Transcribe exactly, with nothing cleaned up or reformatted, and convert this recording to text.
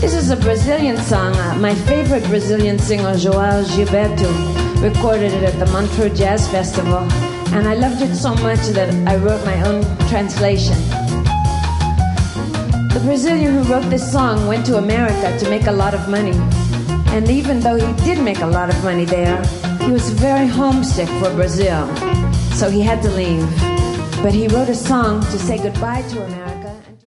This is a Brazilian song. Uh, my favorite Brazilian singer, João Gilberto, recorded it at the Montreux Jazz Festival, and I loved it so much that I wrote my own translation. The Brazilian who wrote this song went to America to make a lot of money, and even though he did make a lot of money there, he was very homesick for Brazil, so he had to leave. But he wrote a song to say goodbye to America.